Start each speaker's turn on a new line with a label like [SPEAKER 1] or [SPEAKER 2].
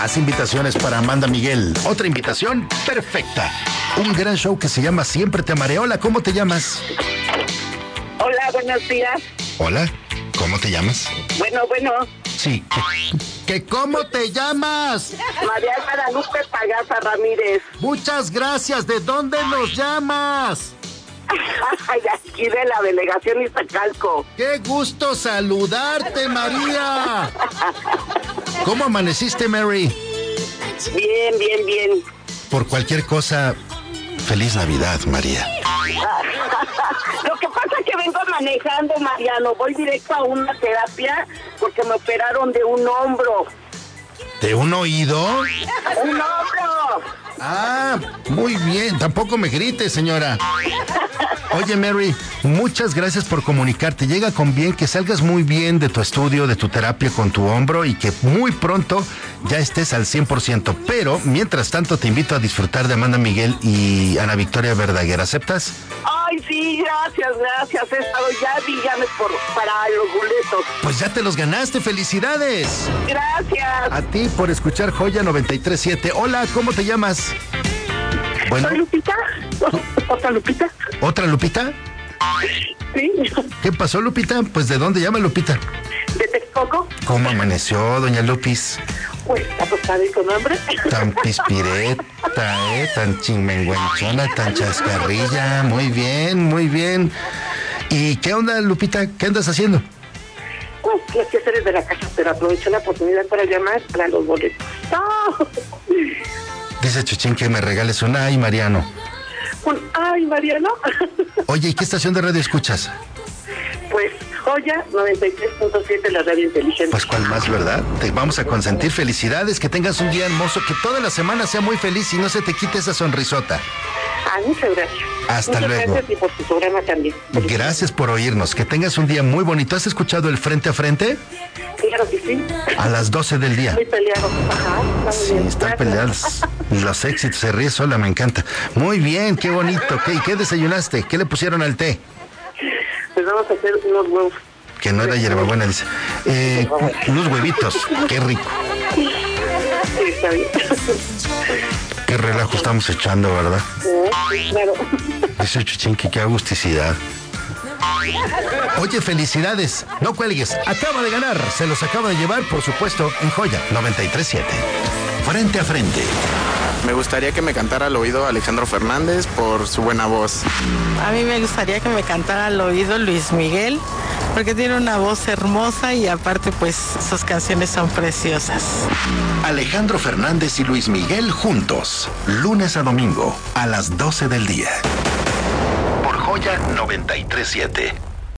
[SPEAKER 1] Más invitaciones para Amanda Miguel. Otra invitación perfecta. Un gran show que se llama Siempre te amaré. Hola, ¿cómo te llamas?
[SPEAKER 2] Hola, buenos días.
[SPEAKER 1] Hola, ¿cómo te llamas?
[SPEAKER 2] Bueno.
[SPEAKER 1] Sí. ¿Que cómo te llamas?
[SPEAKER 2] María Guadalupe Pagaza Ramírez.
[SPEAKER 1] Muchas gracias. ¿De dónde nos llamas?
[SPEAKER 2] Aquí de la delegación Iztacalco.
[SPEAKER 1] ¡Qué gusto saludarte, María! ¿Cómo amaneciste, Mary?
[SPEAKER 2] Bien.
[SPEAKER 1] Por cualquier cosa, feliz Navidad, María.
[SPEAKER 2] Lo que pasa es que vengo manejando, Mariano. Voy directo a una terapia porque me operaron de un hombro.
[SPEAKER 1] ¿De un oído?
[SPEAKER 2] ¡Un hombro!
[SPEAKER 1] Ah, muy bien. Tampoco me grites, señora. Oye, Mary, muchas gracias por comunicarte. Llega con bien, que salgas muy bien de tu estudio, de tu terapia con tu hombro y que muy pronto ya estés al 100%. Pero, mientras tanto, te invito a disfrutar de Amanda Miguel y Ana Victoria Verdaguer. ¿Aceptas?
[SPEAKER 2] Ay, sí, gracias. He estado ya, dígame, para los boletos.
[SPEAKER 1] Pues ya te los ganaste. ¡Felicidades!
[SPEAKER 2] Gracias.
[SPEAKER 1] A ti por escuchar Joya 93.7. Hola, ¿cómo te llamas? Bueno.
[SPEAKER 2] ¿Soy Lupita? ¿Otra Lupita?
[SPEAKER 1] ¿Otra Lupita?
[SPEAKER 2] Sí.
[SPEAKER 1] ¿Qué pasó, Lupita? Pues, ¿de dónde llama Lupita?
[SPEAKER 2] ¿De Texcoco?
[SPEAKER 1] ¿Cómo amaneció, doña Lupis?
[SPEAKER 2] Pues, acostada y con hambre.
[SPEAKER 1] Tan pispireta, tan chingüengüenchona, tan chascarrilla. Muy bien. ¿Y qué onda, Lupita? ¿Qué andas haciendo?
[SPEAKER 2] Pues, los quehaceres de la casa, pero aproveché la oportunidad para llamar para los boletos. ¡Oh!
[SPEAKER 1] Dice Chuchín que me regales una. Ay, Mariano.
[SPEAKER 2] Ay, Mariano.
[SPEAKER 1] Oye, ¿y qué estación de radio escuchas?
[SPEAKER 2] Pues, Joya 93.7, la radio inteligente.
[SPEAKER 1] Pues, ¿cuál más, verdad? Te vamos a consentir. Felicidades, que tengas un día hermoso, que toda la semana sea muy feliz y no se te quite esa sonrisota.
[SPEAKER 2] Muchas gracias.
[SPEAKER 1] Hasta luego.
[SPEAKER 2] Gracias y por tu programa también.
[SPEAKER 1] Gracias por oírnos. Que tengas un día muy bonito. ¿Has escuchado el Frente a Frente?
[SPEAKER 2] Claro que sí.
[SPEAKER 1] A las 12 del día.
[SPEAKER 2] Muy peleado. Ajá.
[SPEAKER 1] Sí, están peleados. Los éxitos, se ríe sola, me encanta. Muy bien, qué bonito. ¿Y qué desayunaste? ¿Qué le pusieron al té?
[SPEAKER 2] Pues vamos a hacer unos huevos.
[SPEAKER 1] Que no era hierbabuena, dice. Unos huevitos, qué rico.
[SPEAKER 2] Sí, está bien.
[SPEAKER 1] Qué relajo estamos echando, ¿verdad?
[SPEAKER 2] Sí, claro.
[SPEAKER 1] Dice Chuchín que qué agusticidad. Oye, felicidades. No cuelgues. Acaba de ganar. Se los acaba de llevar, por supuesto, en Joya 93.7. Frente a Frente.
[SPEAKER 3] Me gustaría que me cantara al oído Alejandro Fernández por su buena voz.
[SPEAKER 4] A mí me gustaría que me cantara al oído Luis Miguel, porque tiene una voz hermosa y aparte pues sus canciones son preciosas.
[SPEAKER 1] Alejandro Fernández y Luis Miguel juntos, lunes a domingo, a las 12 del día. Por Joya 93.7.